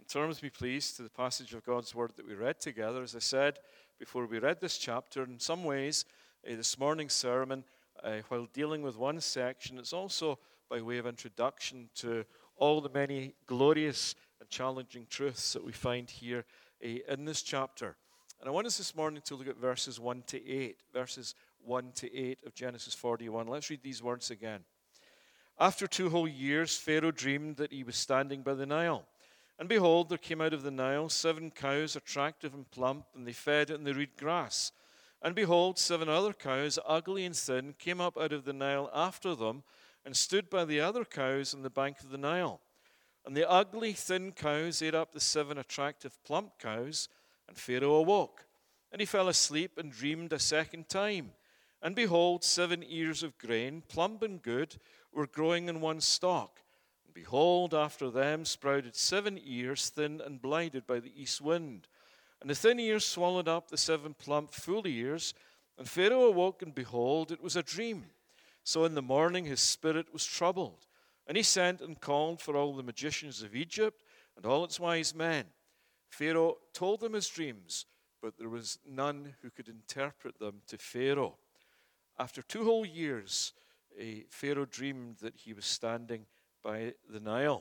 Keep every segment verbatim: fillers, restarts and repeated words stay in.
Turn with me, please, to the passage of God's Word that we read together. As I said before we read this chapter, in some ways, uh, this morning's sermon, uh, while dealing with one section, it's also by way of introduction to all the many glorious and challenging truths that we find here uh, in this chapter. And I want us this morning to look at verses one to eight, verses one to eight of Genesis forty-one. Let's read these words again. After two whole years, Pharaoh dreamed that he was standing by the Nile. And behold, there came out of the Nile seven cows, attractive and plump, and they fed in the reed grass. And behold, seven other cows, ugly and thin, came up out of the Nile after them, and stood by the other cows on the bank of the Nile. And the ugly, thin cows ate up the seven attractive, plump cows, and Pharaoh awoke. And he fell asleep and dreamed a second time. And behold, seven ears of grain, plump and good, were growing in one stalk. Behold, after them sprouted seven ears, thin and blinded by the east wind. And the thin ears swallowed up the seven plump, full ears. And Pharaoh awoke, and behold, it was a dream. So in the morning his spirit was troubled. And he sent and called for all the magicians of Egypt and all its wise men. Pharaoh told them his dreams, but there was none who could interpret them to Pharaoh. After two whole years, Pharaoh dreamed that he was standing by the Nile.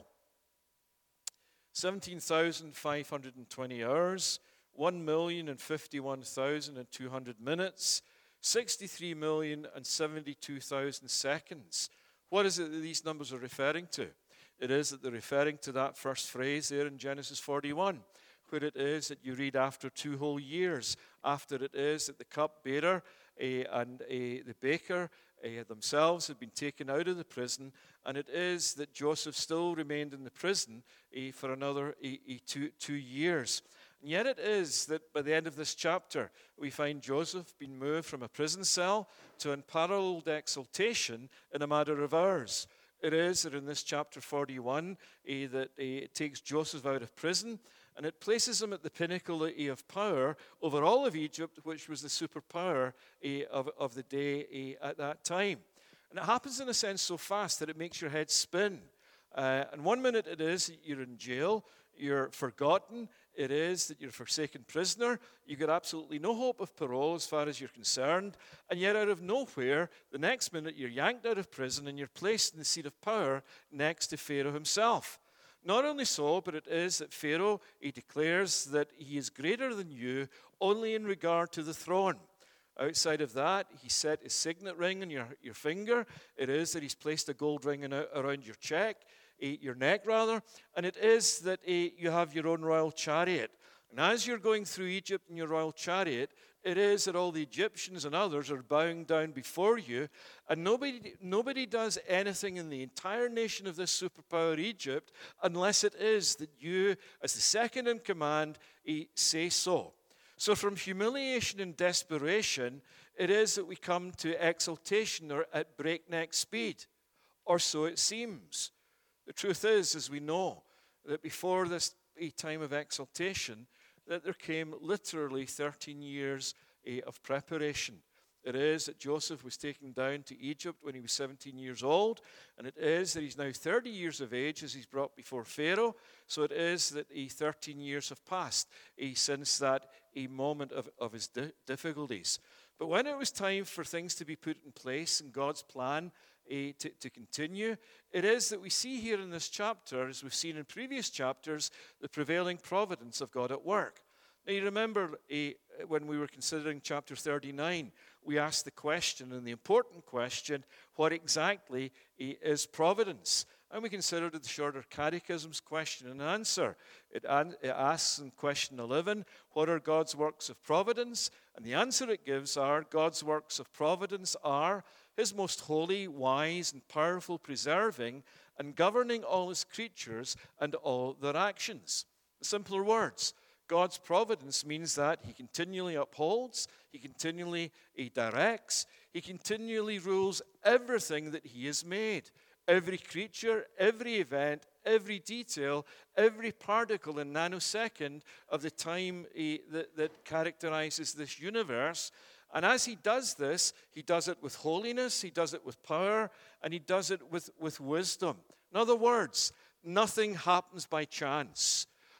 seventeen thousand five hundred twenty hours, one million fifty-one thousand two hundred minutes, sixty-three million seventy-two thousand seconds. What is it that these numbers are referring to? It is that they're referring to that first phrase there in Genesis forty-one, where it is that you read after two whole years, after it is that the cupbearer uh, and uh, the baker Uh, themselves had been taken out of the prison, and it is that Joseph still remained in the prison uh, for another uh, uh, two, two years. And yet it is that by the end of this chapter, we find Joseph being moved from a prison cell to unparalleled exaltation in a matter of hours. It is that in this chapter forty-one, uh, that uh, it takes Joseph out of prison, and it places him at the pinnacle of power over all of Egypt, which was the superpower of, of the day at that time. And it happens in a sense so fast that it makes your head spin. Uh, and one minute it is that you're in jail, you're forgotten, it is that you're a forsaken prisoner, you get absolutely no hope of parole as far as you're concerned, and yet out of nowhere, the next minute you're yanked out of prison and you're placed in the seat of power next to Pharaoh himself. Not only so, but it is that Pharaoh, he declares that he is greater than you only in regard to the throne. Outside of that, he set his signet ring on your, your finger. It is that he's placed a gold ring in, around your check, eh, your neck rather. And it is that eh, you have your own royal chariot. And as you're going through Egypt in your royal chariot, it is that all the Egyptians and others are bowing down before you, and nobody, nobody does anything in the entire nation of this superpower Egypt unless it is that you, as the second in command, say so. So from humiliation and desperation, it is that we come to exaltation or at breakneck speed, or so it seems. The truth is, as we know, that before this time of exaltation, that there came literally thirteen years uh, of preparation. It is that Joseph was taken down to Egypt when he was seventeen years old, and it is that he's now thirty years of age as he's brought before Pharaoh. So it is that uh, thirteen years have passed uh, since that a moment of, of his di- difficulties. But when it was time for things to be put in place in God's plan uh, to, to continue, it is that we see here in this chapter, as we've seen in previous chapters, the prevailing providence of God at work. Now you remember uh, when we were considering chapter thirty-nine, we asked the question, and the important question, what exactly uh, is providence? And we considered the shorter catechism's question and answer. It, an- it asks in question eleven, what are God's works of providence? And the answer it gives are, God's works of providence are his most holy, wise, and powerful preserving and governing all his creatures and all their actions. In simpler words, God's providence means that he continually upholds, he continually he directs, he continually rules everything that he has made. Every creature, every event, every detail, every particle and nanosecond of the time uh, that, that characterizes this universe. And as he does this, he does it with holiness, he does it with power, and he does it with, with wisdom. In other words, nothing happens by chance.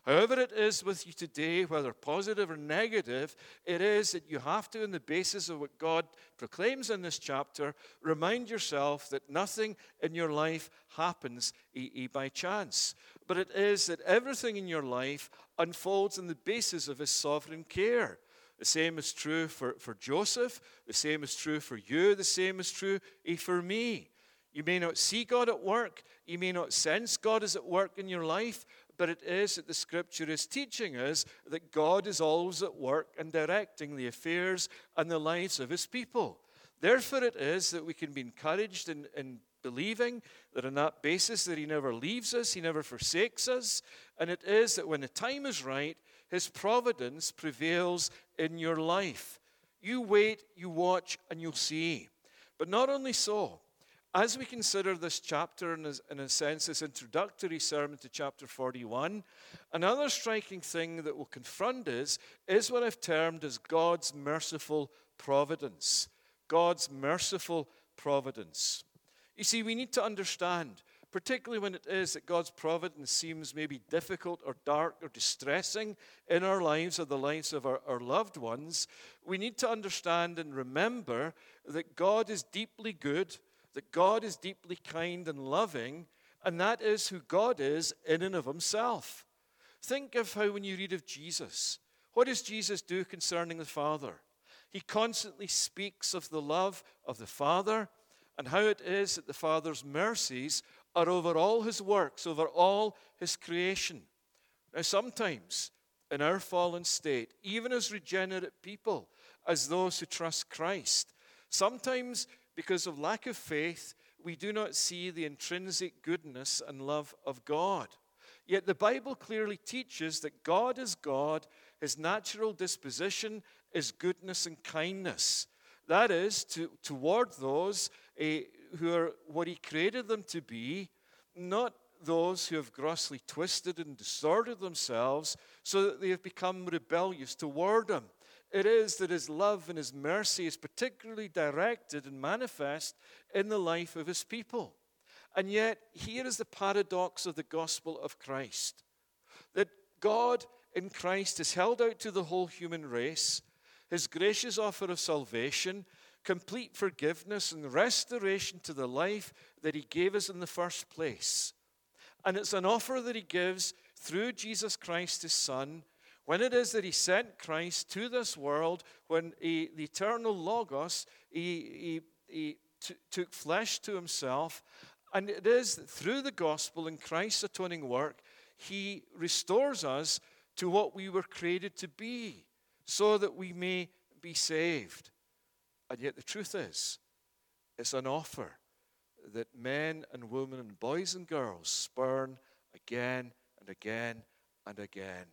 However it is with you today, whether positive or negative, it is that you have to, on the basis of what God proclaims in this chapter, remind yourself that nothing in your life happens e- e- by chance. But it is that everything in your life unfolds on the basis of his sovereign care. The same is true for, for Joseph. The same is true for you. The same is true eh, for me. You may not see God at work. You may not sense God is at work in your life. But it is that the Scripture is teaching us that God is always at work and directing the affairs and the lives of his people. Therefore it is that we can be encouraged in, in believing that on that basis that he never leaves us, he never forsakes us. And it is that when the time is right, his providence prevails in your life. You wait, you watch, and you'll see. But not only so, as we consider this chapter, in a, in a sense, this introductory sermon to chapter forty-one, another striking thing that will confront us is what I've termed as God's merciful providence. God's merciful providence. You see, we need to understand, particularly when it is that God's providence seems maybe difficult or dark or distressing in our lives or the lives of our, our loved ones, we need to understand and remember that God is deeply good, that God is deeply kind and loving, and that is who God is in and of himself. Think of how when you read of Jesus, what does Jesus do concerning the Father? He constantly speaks of the love of the Father and how it is that the Father's mercies are over all his works, over all his creation. Now, sometimes in our fallen state, even as regenerate people, as those who trust Christ, sometimes because of lack of faith, we do not see the intrinsic goodness and love of God. Yet the Bible clearly teaches that God is God, his natural disposition is goodness and kindness. That is, to, toward those uh, who are what he created them to be, not those who have grossly twisted and distorted themselves so that they have become rebellious toward him. It is that his love and his mercy is particularly directed and manifest in the life of his people. And yet, here is the paradox of the gospel of Christ. That God in Christ has held out to the whole human race his gracious offer of salvation, complete forgiveness and restoration to the life that he gave us in the first place. And it's an offer that he gives through Jesus Christ, his Son, when it is that he sent Christ to this world, when he, the eternal Logos, he, he, he t- took flesh to himself. And it is through the gospel and Christ's atoning work, he restores us to what we were created to be, so that we may be saved. And yet the truth is, it's an offer that men and women and boys and girls spurn again and again and again.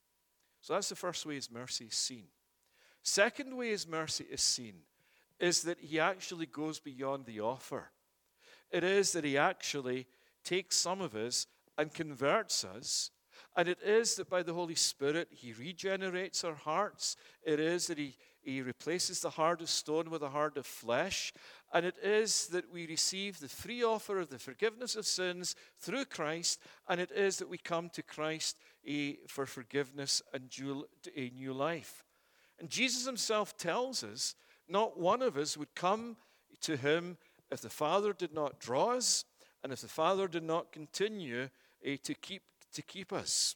So that's the first way his mercy is seen. Second way his mercy is seen is that he actually goes beyond the offer. It is that he actually takes some of us and converts us. And it is that by the Holy Spirit, he regenerates our hearts. It is that he, he replaces the heart of stone with a heart of flesh. And it is that we receive the free offer of the forgiveness of sins through Christ. And it is that we come to Christ eh, for forgiveness and a new life. And Jesus himself tells us, not one of us would come to him if the Father did not draw us, and if the Father did not continue eh, to keep to keep us.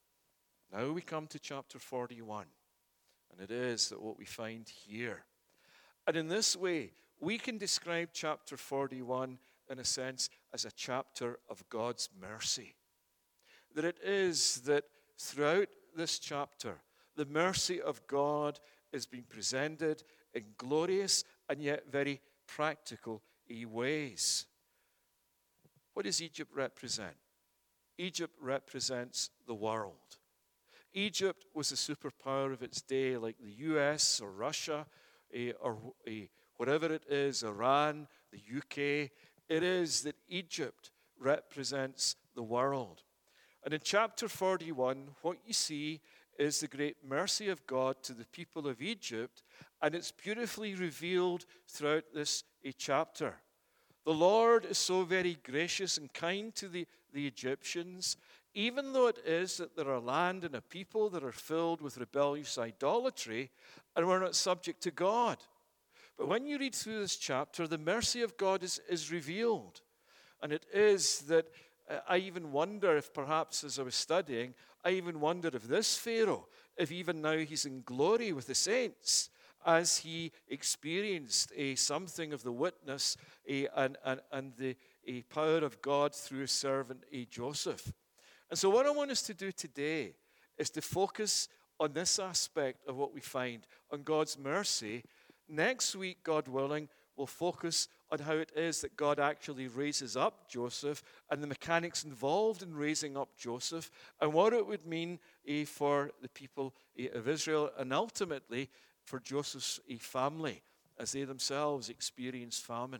Now we come to chapter forty-one, and it is that what we find here. And in this way, we can describe chapter forty-one in a sense as a chapter of God's mercy. That it is that throughout this chapter, the mercy of God is being presented in glorious and yet very practical ways. What does Egypt represent? Egypt represents the world. Egypt was a superpower of its day, like the U S or Russia eh, or eh, whatever it is, Iran, the U K. It is that Egypt represents the world. And in chapter forty-one, what you see is the great mercy of God to the people of Egypt, and it's beautifully revealed throughout this eh, chapter. The Lord is so very gracious and kind to the, the Egyptians, even though it is that there are land and a people that are filled with rebellious idolatry, and we're not subject to God. But when you read through this chapter, the mercy of God is, is revealed. And it is that uh, I even wonder if perhaps as I was studying, I even wondered if this Pharaoh, if even now he's in glory with the saints, as he experienced a something of the witness a, and, and, and the a power of God through his servant a Joseph. And so what I want us to do today is to focus on this aspect of what we find, on God's mercy. Next week, God willing, we'll focus on how it is that God actually raises up Joseph and the mechanics involved in raising up Joseph and what it would mean eh, for the people eh, of Israel and ultimately for Joseph's eh, family as they themselves experience famine.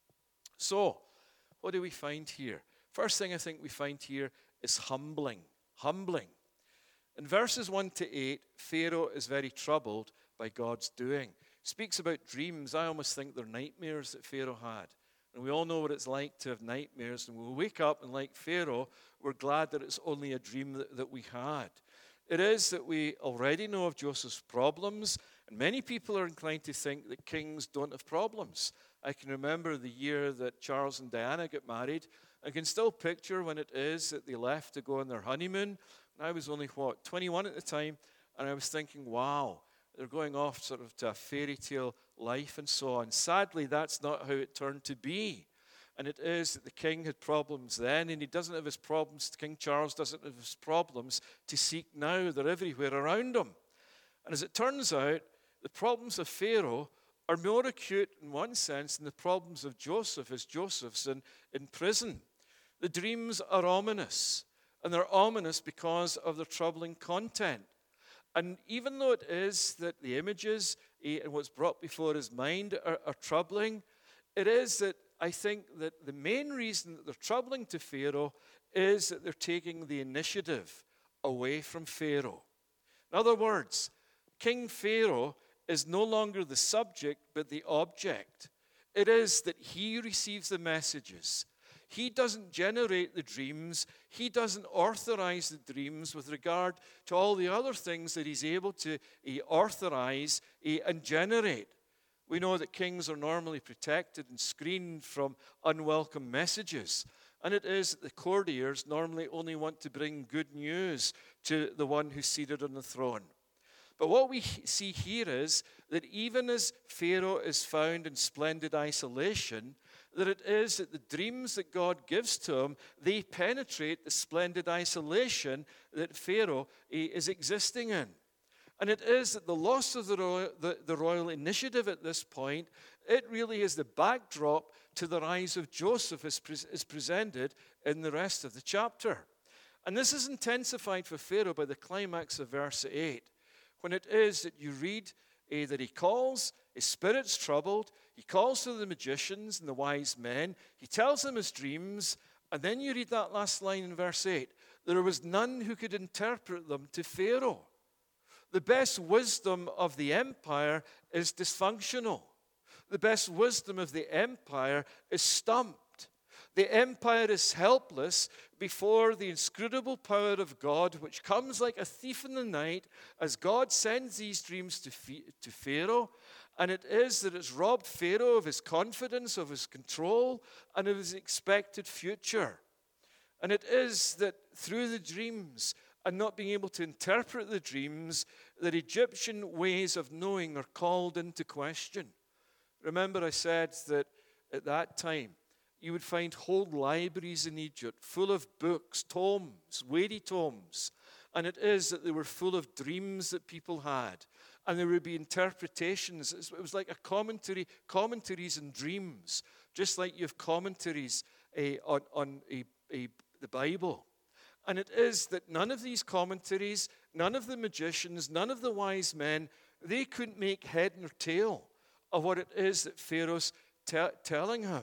So, what do we find here? First thing I think we find here is humbling. Humbling. In verses one to eight, Pharaoh is very troubled by God's doing. Speaks about dreams. I almost think they're nightmares that Pharaoh had. And we all know what it's like to have nightmares. And we'll wake up and like Pharaoh, we're glad that it's only a dream that, that we had. It is that we already know of Joseph's problems. And many people are inclined to think that kings don't have problems. I can remember the year that Charles and Diana got married. I can still picture when it is that they left to go on their honeymoon. And I was only, what, twenty-one at the time. And I was thinking, wow, they're going off sort of to a fairy tale life and so on. Sadly, that's not how it turned to be. And it is that the king had problems then, and he doesn't have his problems, King Charles doesn't have his problems to seek now. They're everywhere around him. And as it turns out, the problems of Pharaoh are more acute in one sense than the problems of Joseph as Joseph's in, in prison. The dreams are ominous, and they're ominous because of their troubling content. And even though it is that the images eh, and what's brought before his mind are, are troubling, it is that I think that the main reason that they're troubling to Pharaoh is that they're taking the initiative away from Pharaoh. In other words, King Pharaoh is no longer the subject, but the object. It is that he receives the messages. He doesn't generate the dreams. He doesn't authorize the dreams with regard to all the other things that he's able to uh, authorize uh, and generate. We know that kings are normally protected and screened from unwelcome messages. And it is that the courtiers normally only want to bring good news to the one who's seated on the throne. But what we see here is that even as Pharaoh is found in splendid isolation, that it is that the dreams that God gives to him, they penetrate the splendid isolation that Pharaoh is existing in. And it is that the loss of the royal, the, the royal initiative at this point, it really is the backdrop to the rise of Joseph as pre- is presented in the rest of the chapter. And this is intensified for Pharaoh by the climax of verse eight. When it is that you read eh, that he calls, his spirit's troubled, he calls to the magicians and the wise men, he tells them his dreams, and then you read that last line in verse eight, there was none who could interpret them to Pharaoh. The best wisdom of the empire is dysfunctional. The best wisdom of the empire is stumped. The empire is helpless before the inscrutable power of God, which comes like a thief in the night as God sends these dreams to, to Pharaoh. And it is that it's robbed Pharaoh of his confidence, of his control, and of his expected future. And it is that through the dreams and not being able to interpret the dreams, that Egyptian ways of knowing are called into question. Remember I said that at that time, you would find whole libraries in Egypt full of books, tomes, weighty tomes. And it is that they were full of dreams that people had. And there would be interpretations. It was like a commentary, commentaries and dreams. Just like you have commentaries uh, on, on a, a, the Bible. And it is that none of these commentaries, none of the magicians, none of the wise men, they couldn't make head nor tail of what it is that Pharaoh's te- telling him.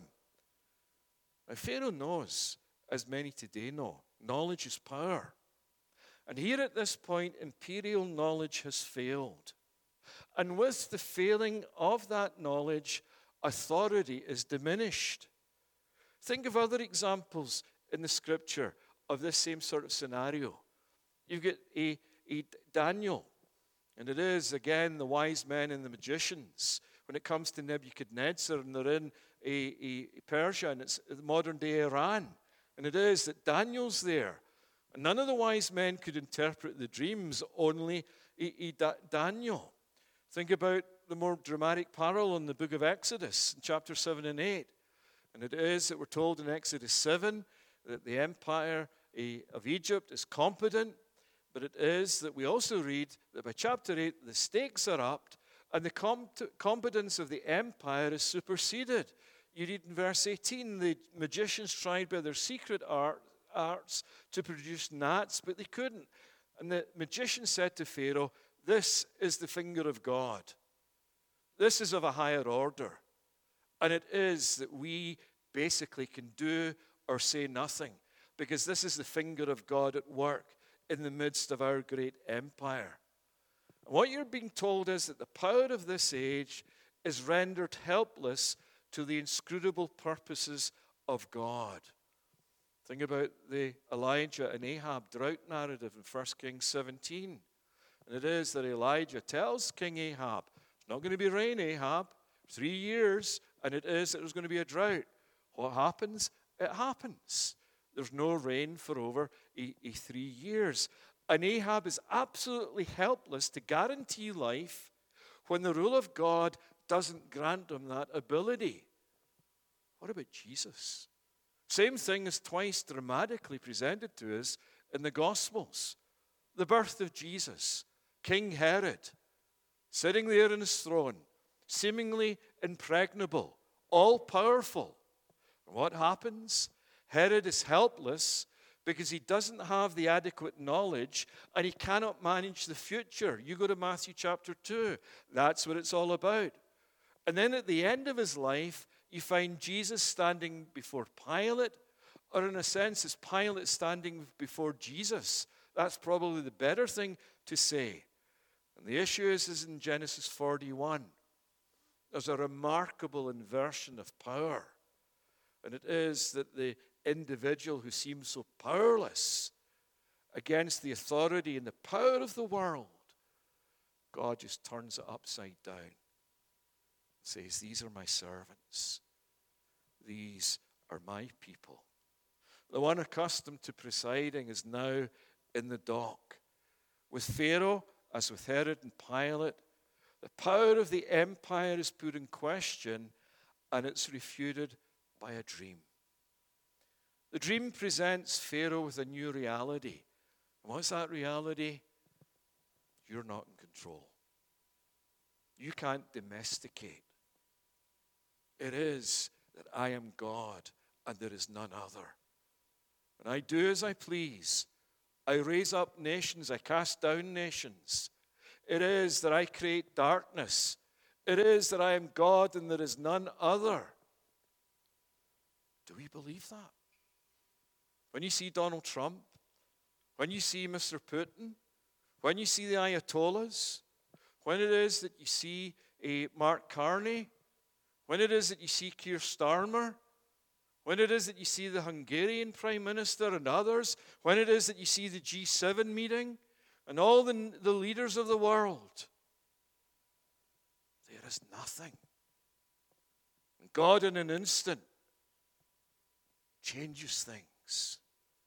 Now, Pharaoh knows, as many today know, knowledge is power. And here at this point, imperial knowledge has failed. And with the failing of that knowledge, authority is diminished. Think of other examples in the scripture of this same sort of scenario. You've got a, a Daniel, and it is, again, the wise men and the magicians. When it comes to Nebuchadnezzar, and they're in a, a Persia, and it's modern-day Iran, and it is that Daniel's there. And none of the wise men could interpret the dreams, only a, a da, Daniel. Think about the more dramatic parallel in the book of Exodus, in chapter seven and eight. And it is that we're told in Exodus seven that the empire of Egypt is competent, but it is that we also read that by chapter eight, the stakes are up, and the comp- competence of the empire is superseded. You read in verse eighteen, the magicians tried by their secret art, arts to produce gnats, but they couldn't. And the magician said to Pharaoh, "This is the finger of God. This is of a higher order." And it is that we basically can do or say nothing, because this is the finger of God at work in the midst of our great empire. And what you're being told is that the power of this age is rendered helpless to the inscrutable purposes of God. Think about the Elijah and Ahab drought narrative in First Kings seventeen. And it is that Elijah tells King Ahab, "It's not going to be rain, Ahab, three years, and it is that there's going to be a drought." What happens? It happens. There's no rain for over a, a three years. And Ahab is absolutely helpless to guarantee life when the rule of God doesn't grant him that ability. What about Jesus? Same thing is twice dramatically presented to us in the Gospels. The birth of Jesus, King Herod, sitting there on his throne, seemingly impregnable, all-powerful. And what happens? Herod is helpless because he doesn't have the adequate knowledge and he cannot manage the future. You go to Matthew chapter two. That's what it's all about. And then at the end of his life, you find Jesus standing before Pilate, or in a sense, it's Pilate standing before Jesus. That's probably the better thing to say. And the issue is, is in Genesis forty-one. There's a remarkable inversion of power. And it is that the individual who seems so powerless against the authority and the power of the world, God just turns it upside down and says, "These are my servants. These are my people." The one accustomed to presiding is now in the dock. With Pharaoh, as with Herod and Pilate, the power of the empire is put in question, and it's refuted by a dream. The dream presents Pharaoh with a new reality. And what's that reality? You're not in control. You can't domesticate. It is that I am God and there is none other. And I do as I please. I raise up nations, I cast down nations. It is that I create darkness. It is that I am God and there is none other. Do we believe that? When you see Donald Trump, when you see Mister Putin, when you see the Ayatollahs, when it is that you see a Mark Carney, when it is that you see Keir Starmer, when it is that you see the Hungarian Prime Minister and others, when it is that you see the G seven meeting and all the, the leaders of the world, there is nothing. And God in an instant changes things.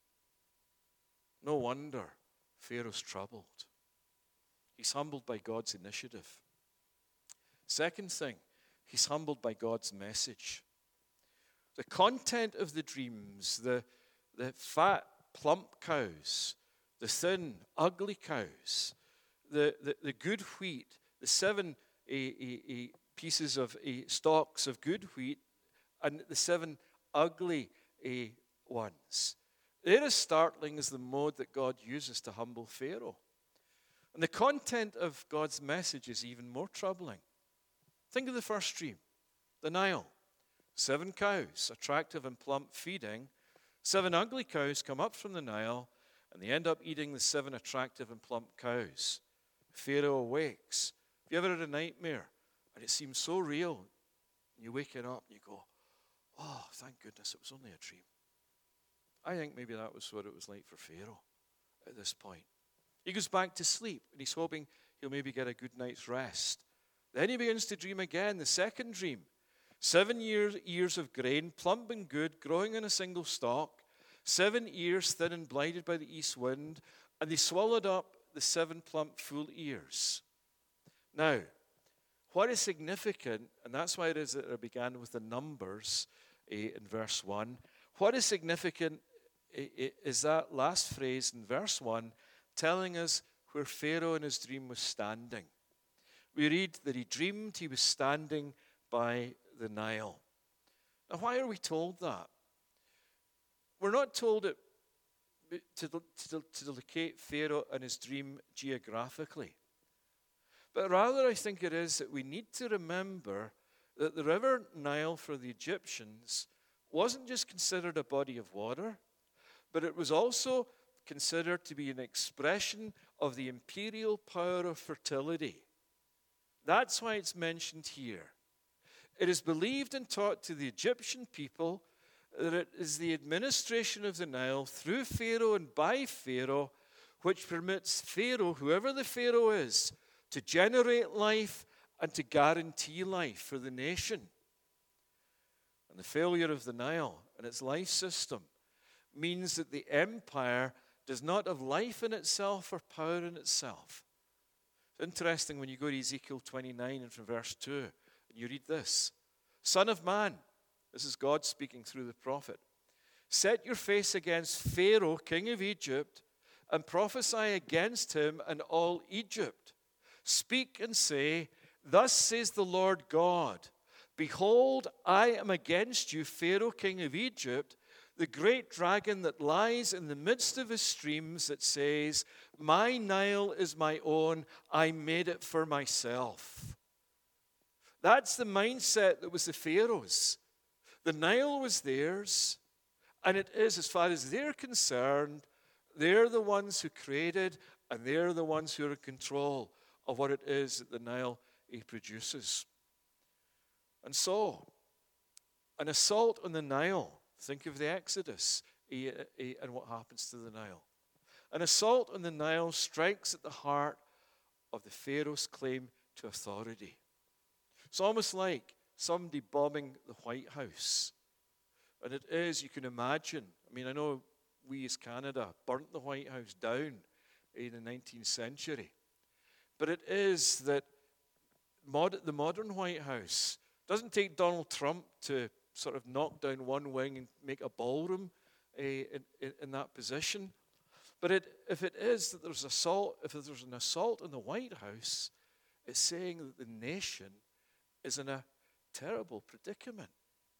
No wonder Pharaoh's troubled. He's humbled by God's initiative. Second thing, he's humbled by God's message. The content of the dreams, the, the fat, plump cows, the thin, ugly cows, the, the, the good wheat, the seven a, a, a pieces of a, stalks of good wheat, and the seven ugly a, ones. They're as startling as the mode that God uses to humble Pharaoh. And the content of God's message is even more troubling. Think of the first dream, the Nile. Seven cows, attractive and plump, feeding. Seven ugly cows come up from the Nile, and they end up eating the seven attractive and plump cows. Pharaoh awakes. Have you ever had a nightmare, and it seems so real, and you wake it up and you go, "Oh, thank goodness it was only a dream." I think maybe that was what it was like for Pharaoh at this point. He goes back to sleep, and he's hoping he'll maybe get a good night's rest. Then he begins to dream again, the second dream. Seven years, ears of grain, plump and good, growing on a single stalk. Seven ears thin and blighted by the east wind, and they swallowed up the seven plump full ears. Now, what is significant, and that's why it is that it began with the numbers eh, in verse one. What is significant eh, is that last phrase in verse one telling us where Pharaoh in his dream was standing. We read that he dreamed he was standing by the Nile. Now, why are we told that? We're not told it to, to, to locate Pharaoh and his dream geographically. But rather, I think it is that we need to remember that the river Nile for the Egyptians wasn't just considered a body of water, but it was also considered to be an expression of the imperial power of fertility. That's why it's mentioned here. It is believed and taught to the Egyptian people that it is the administration of the Nile through Pharaoh and by Pharaoh which permits Pharaoh, whoever the Pharaoh is, to generate life and to guarantee life for the nation. And the failure of the Nile and its life system means that the empire does not have life in itself or power in itself. It's interesting when you go to Ezekiel twenty-nine and from verse two, and you read this. Son of man, this is God speaking through the prophet, set your face against Pharaoh, king of Egypt, and prophesy against him and all Egypt. Speak and say, thus says the Lord God, behold, I am against you, Pharaoh, king of Egypt, the great dragon that lies in the midst of his streams that says, my Nile is my own, I made it for myself. That's the mindset that was the Pharaoh's. The Nile was theirs, and it is, as far as they're concerned, they're the ones who created, and they're the ones who are in control of what it is that the Nile produces. And so, an assault on the Nile, think of the Exodus and what happens to the Nile. An assault on the Nile strikes at the heart of the Pharaoh's claim to authority. It's almost like somebody bombing the White House. And it is, you can imagine, I mean, I know we as Canada burnt the White House down in the nineteenth century. But it is that mod- the modern White House doesn't take Donald Trump to sort of knock down one wing and make a ballroom uh, in, in, in that position. But it, if it is that there's assault, if there's an assault on the White House, it's saying that the nation is in a terrible predicament.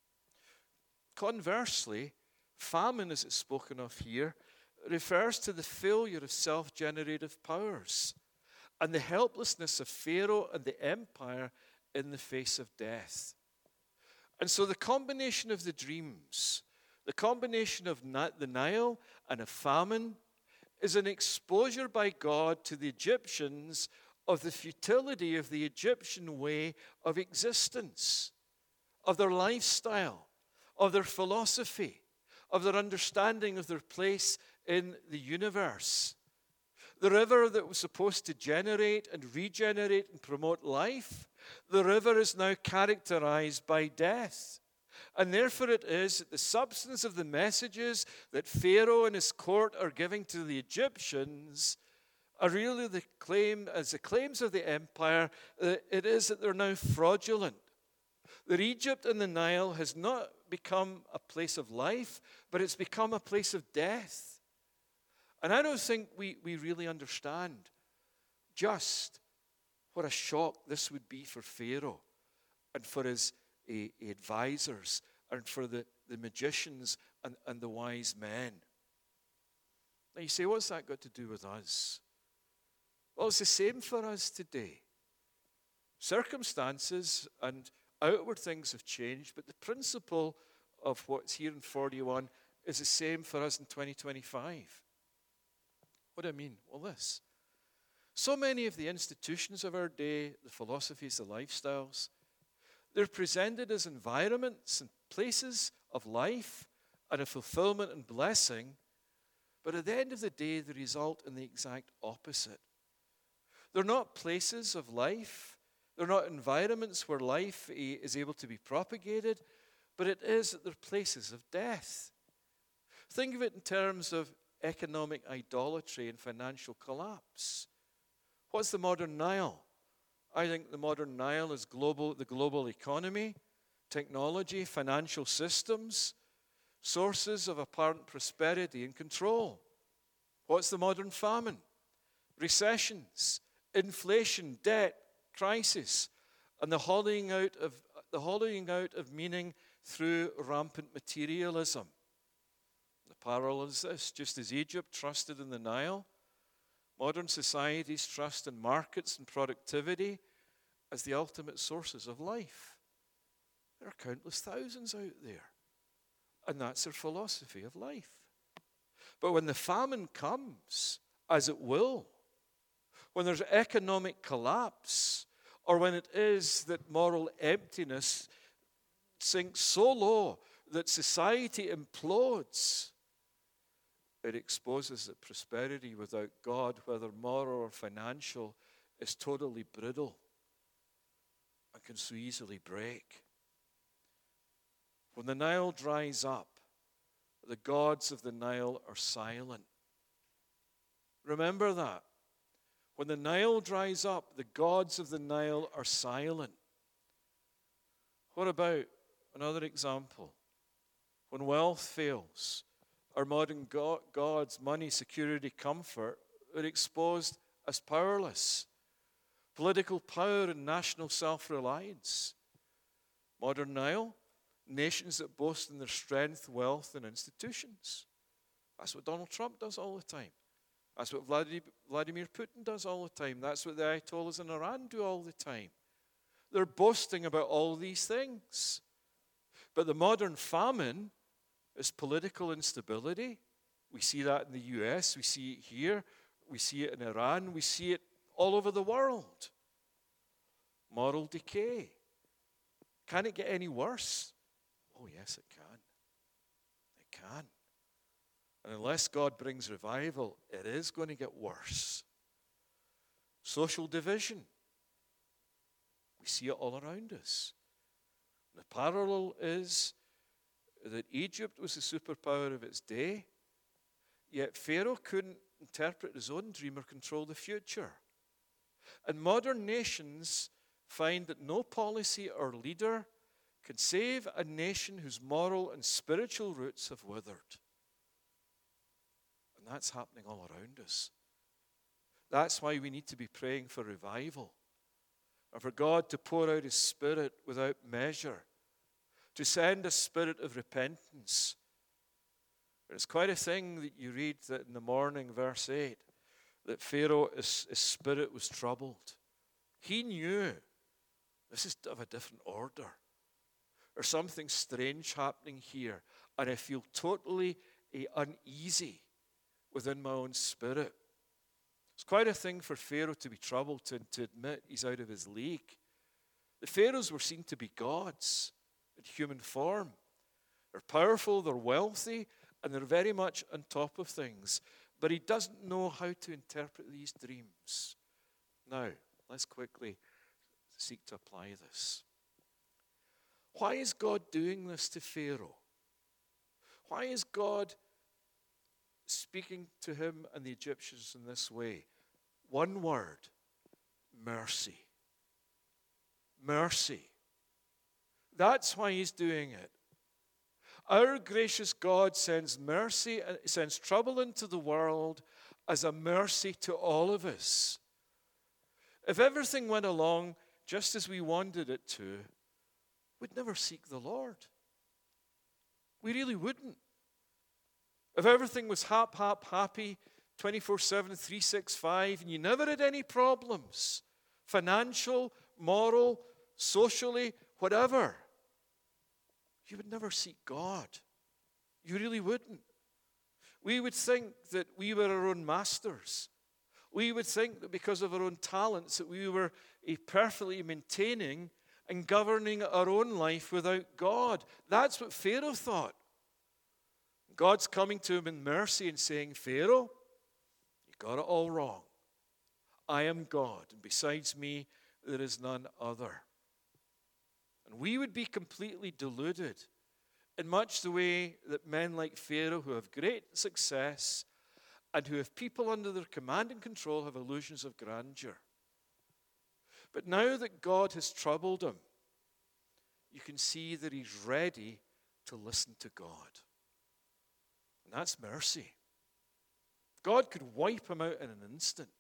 Conversely, famine, as it's spoken of here, refers to the failure of self-generative powers and the helplessness of Pharaoh and the empire in the face of death. And so the combination of the dreams, the combination of the Nile and of famine, is an exposure by God to the Egyptians of the futility of the Egyptian way of existence, of their lifestyle, of their philosophy, of their understanding of their place in the universe. The river that was supposed to generate and regenerate and promote life, the river is now characterized by death. And therefore it is that the substance of the messages that Pharaoh and his court are giving to the Egyptians are really the claim, as the claims of the empire, uh, it is that they're now fraudulent. That Egypt and the Nile has not become a place of life, but it's become a place of death. And I don't think we, we really understand just what a shock this would be for Pharaoh and for his uh, advisors and for the, the magicians and, and the wise men. Now you say, what's that got to do with us? Well, it's the same for us today. Circumstances and outward things have changed, but the principle of what's here in forty-one is the same for us in twenty twenty-five. What do I mean? Well, this. So many of the institutions of our day, the philosophies, the lifestyles, they're presented as environments and places of life and a fulfillment and blessing, but at the end of the day, they result in the exact opposite. They're not places of life. They're not environments where life is able to be propagated, but it is that they're places of death. Think of it in terms of economic idolatry and financial collapse. What's the modern Nile? I think the modern Nile is global, the global economy, technology, financial systems, sources of apparent prosperity and control. What's the modern famine? Recessions, inflation, debt, crisis, and the hollowing out of the hollowing out of meaning through rampant materialism. The parallel is this: just as Egypt trusted in the Nile, modern societies trust in markets and productivity as the ultimate sources of life. There are countless thousands out there, and that's their philosophy of life. But when the famine comes, as it will, when there's economic collapse, or when it is that moral emptiness sinks so low that society implodes, it exposes that prosperity without God, whether moral or financial, is totally brittle and can so easily break. When the Nile dries up, the gods of the Nile are silent. Remember that. When the Nile dries up, the gods of the Nile are silent. What about another example? When wealth fails, our modern go- gods, money, security, comfort, are exposed as powerless. Political power and national self-reliance. Modern Nile, nations that boast in their strength, wealth, and institutions. That's what Donald Trump does all the time. That's what Vladimir Putin does all the time. That's what the Ayatollahs in Iran do all the time. They're boasting about all these things. But the modern famine is political instability. We see that in the U S, we see it here, we see it in Iran, we see it all over the world. Moral decay. Can it get any worse? Oh, yes, it can. It can. And unless God brings revival, it is going to get worse. Social division. We see it all around us. The parallel is that Egypt was the superpower of its day, yet Pharaoh couldn't interpret his own dream or control the future. And modern nations find that no policy or leader can save a nation whose moral and spiritual roots have withered. And that's happening all around us. That's why we need to be praying for revival and for God to pour out His Spirit without measure, to send a spirit of repentance. It's quite a thing that you read that in the morning, verse eight, that Pharaoh, his, his spirit was troubled. He knew this is of a different order. There's something strange happening here, and I feel totally uh, uneasy within my own spirit. It's quite a thing for Pharaoh to be troubled, to, to admit he's out of his league. The Pharaohs were seen to be gods in human form. They're powerful, they're wealthy, and they're very much on top of things. But he doesn't know how to interpret these dreams. Now, let's quickly seek to apply this. Why is God doing this to Pharaoh? Why is God speaking to him and the Egyptians in this way? One word: mercy. Mercy. That's why he's doing it. Our gracious God sends mercy, sends trouble into the world as a mercy to all of us. If everything went along just as we wanted it to, we'd never seek the Lord. We really wouldn't. If everything was hap, hap, happy, twenty-four seven, three sixty-five, and you never had any problems, financial, moral, socially, whatever, you would never seek God. You really wouldn't. We would think that we were our own masters. We would think that because of our own talents that we were perfectly maintaining and governing our own life without God. That's what Pharaoh thought. God's coming to him in mercy and saying, Pharaoh, you got it all wrong. I am God, and besides me, there is none other. And we would be completely deluded in much the way that men like Pharaoh, who have great success and who have people under their command and control, have illusions of grandeur. But now that God has troubled him, you can see that he's ready to listen to God. And that's mercy. God could wipe him out in an instant.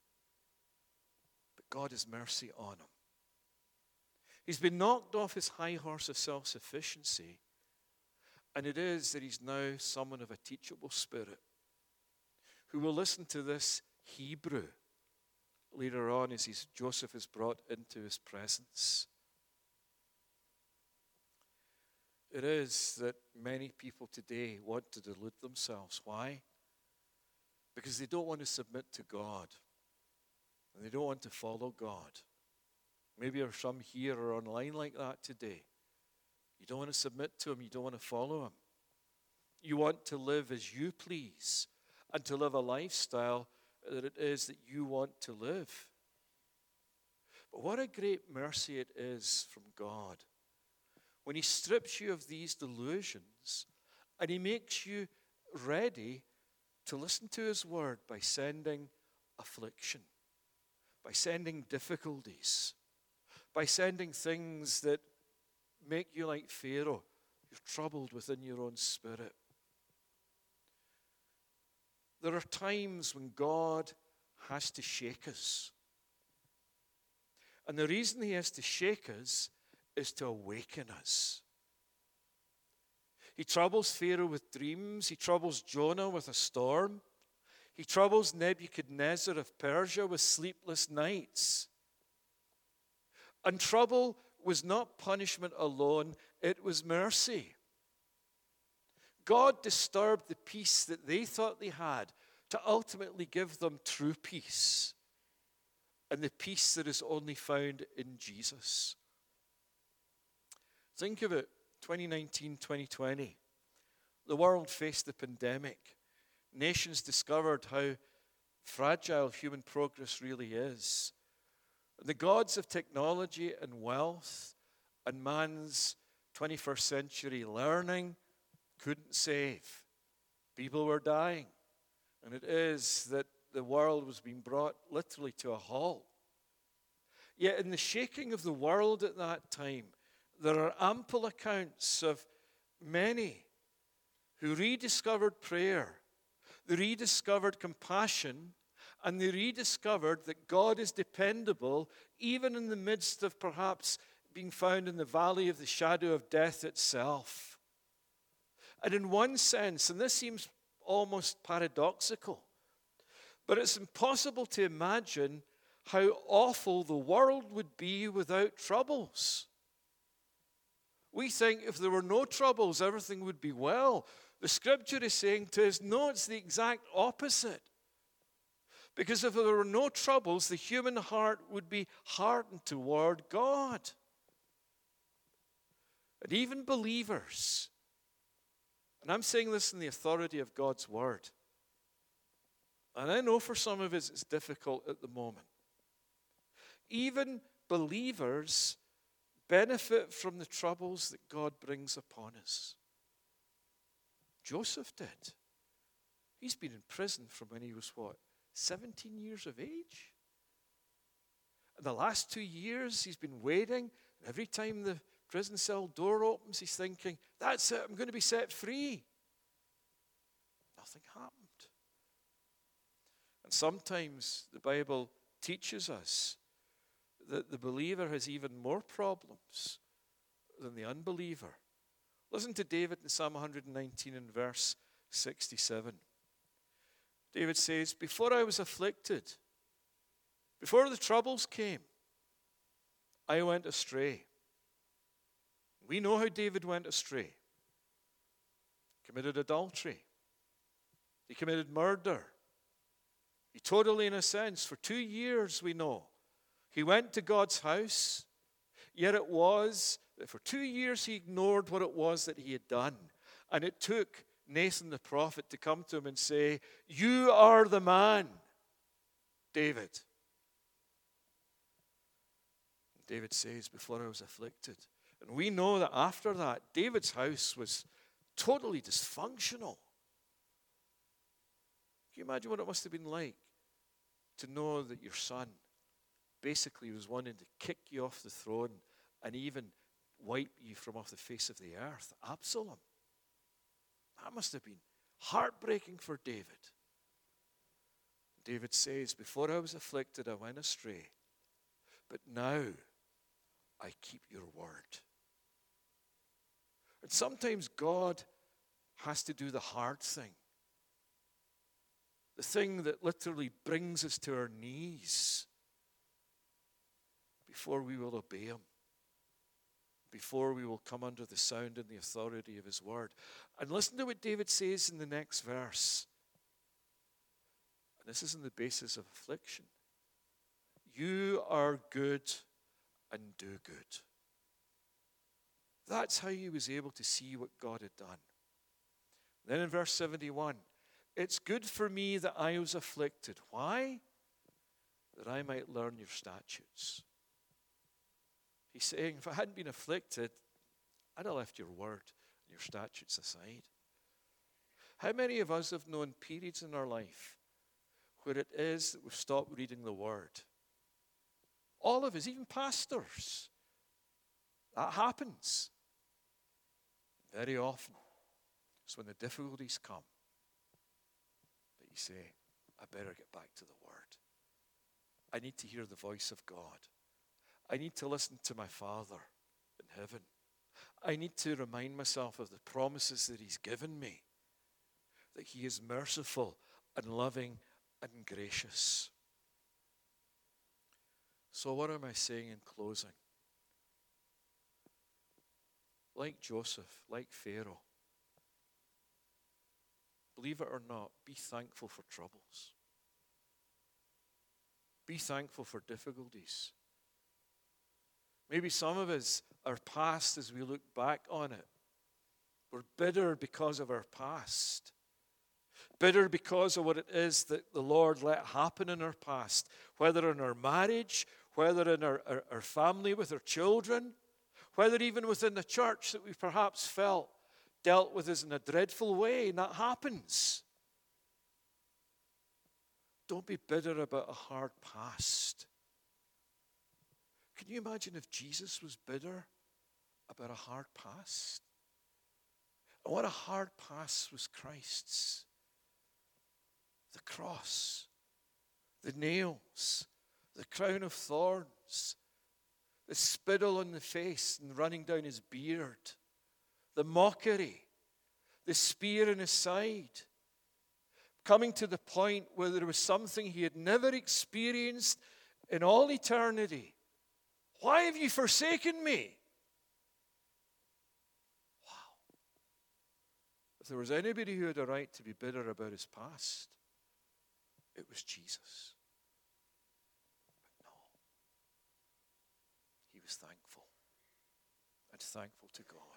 But God has mercy on him. He's been knocked off his high horse of self-sufficiency, and it is that he's now someone of a teachable spirit who will listen to this Hebrew later on as he's, Joseph is brought into his presence. It is that many people today want to delude themselves. Why? Because they don't want to submit to God, and they don't want to follow God. Maybe there are some here or online like that today. You don't want to submit to him. You don't want to follow him. You want to live as you please and to live a lifestyle that it is that you want to live. But what a great mercy it is from God when he strips you of these delusions and he makes you ready to listen to his word by sending affliction, by sending difficulties, by sending things that make you like Pharaoh. You're troubled within your own spirit. There are times when God has to shake us. And the reason he has to shake us is to awaken us. He troubles Pharaoh with dreams. He troubles Jonah with a storm. He troubles Nebuchadnezzar of Persia with sleepless nights. And trouble was not punishment alone, it was mercy. God disturbed the peace that they thought they had to ultimately give them true peace, and the peace that is only found in Jesus. Think of it, twenty nineteen, twenty twenty. The world faced a pandemic. Nations discovered how fragile human progress really is. The gods of technology and wealth and man's twenty-first century learning couldn't save. People were dying. And it is that the world was being brought literally to a halt. Yet in the shaking of the world at that time, there are ample accounts of many who rediscovered prayer, they rediscovered compassion, and they rediscovered that God is dependable even in the midst of perhaps being found in the valley of the shadow of death itself. And in one sense, and this seems almost paradoxical, but it's impossible to imagine how awful the world would be without troubles. We think if there were no troubles, everything would be well. The scripture is saying to us, no, it's the exact opposite. Because if there were no troubles, the human heart would be hardened toward God. And even believers, and I'm saying this in the authority of God's word, and I know for some of us it's difficult at the moment. Even believers benefit from the troubles that God brings upon us. Joseph did. He's been in prison from when he was what? seventeen years of age? In the last two years, he's been waiting. Every time the prison cell door opens, he's thinking, that's it, I'm going to be set free. Nothing happened. And sometimes the Bible teaches us that the believer has even more problems than the unbeliever. Listen to David in Psalm one nineteen and verse sixty-seven. David says, before I was afflicted, before the troubles came, I went astray. We know how David went astray. He committed adultery. He committed murder. He totally, in a sense, for two years we know, he went to God's house, yet it was that for two years he ignored what it was that he had done. And it took Nathan the prophet to come to him and say, "You are the man, David." David says, "Before I was afflicted." And we know that after that, David's house was totally dysfunctional. Can you imagine what it must have been like to know that your son basically was wanting to kick you off the throne and even wipe you from off the face of the earth? Absalom. That must have been heartbreaking for David. David says, "Before I was afflicted, I went astray, but now I keep your word." And sometimes God has to do the hard thing, the thing that literally brings us to our knees before we will obey him, before we will come under the sound and the authority of his word. And listen to what David says in the next verse. And this is on the basis of affliction. "You are good and do good." That's how he was able to see what God had done. Then in verse seventy-one, "It's good for me that I was afflicted." Why? "That I might learn your statutes." He's saying, if I hadn't been afflicted, I'd have left your word and your statutes aside. How many of us have known periods in our life where it is that we've stopped reading the word? All of us, even pastors. That happens. Very often, it's when the difficulties come that you say, I better get back to the word. I need to hear the voice of God. I need to listen to my Father in heaven. I need to remind myself of the promises that he's given me, that he is merciful and loving and gracious. So what am I saying in closing? Like Joseph, like Pharaoh, believe it or not, be thankful for troubles. Be thankful for difficulties. Maybe some of us, our past, as we look back on it, we're bitter because of our past. Bitter because of what it is that the Lord let happen in our past, whether in our marriage, whether in our, our, our family with our children, whether even within the church that we perhaps felt dealt with us in a dreadful way, and that happens. Don't be bitter about a hard past. Can you imagine if Jesus was bitter about a hard past? And what a hard past was Christ's. The cross, the nails, the crown of thorns, the spittle on the face and running down his beard, the mockery, the spear in his side, coming to the point where there was something he had never experienced in all eternity. Why have you forsaken me? Wow. If there was anybody who had a right to be bitter about his past, it was Jesus. But no. He was thankful. And thankful to God.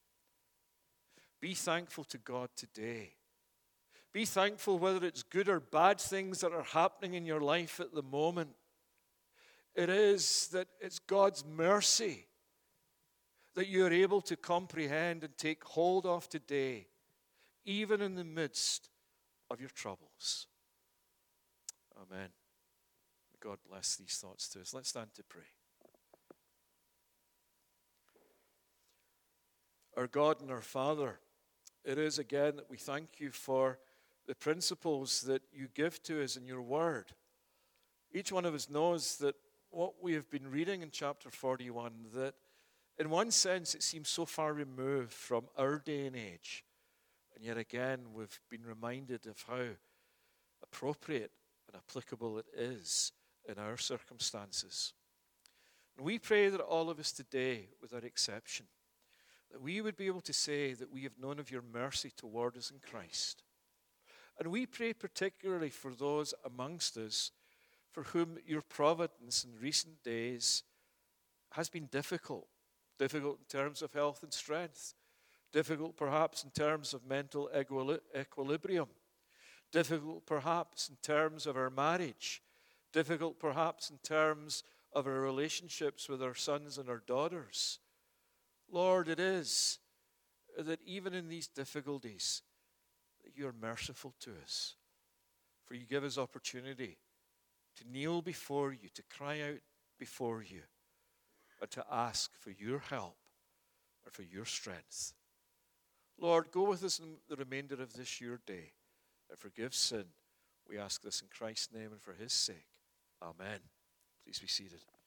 Be thankful to God today. Be thankful whether it's good or bad things that are happening in your life at the moment. It is that it's God's mercy that you're able to comprehend and take hold of today, even in the midst of your troubles. Amen. May God bless these thoughts to us. Let's stand to pray. Our God and our Father, it is again that we thank you for the principles that you give to us in your word. Each one of us knows that what we have been reading in chapter forty-one, that in one sense it seems so far removed from our day and age. And yet again, we've been reminded of how appropriate and applicable it is in our circumstances. And we pray that all of us today, without exception, that we would be able to say that we have known of your mercy toward us in Christ. And we pray particularly for those amongst us for whom your providence in recent days has been difficult. Difficult in terms of health and strength. difficult perhaps in terms of mental equili- equilibrium, difficult perhaps in terms of our marriage, difficult perhaps in terms of our relationships with our sons and our daughters. Lord, it is that even in these difficulties, that you are merciful to us. For you give us opportunity to kneel before you, to cry out before you, and to ask for your help and for your strength. Lord, go with us in the remainder of this your day and forgive sin. We ask this in Christ's name and for his sake. Amen. Please be seated.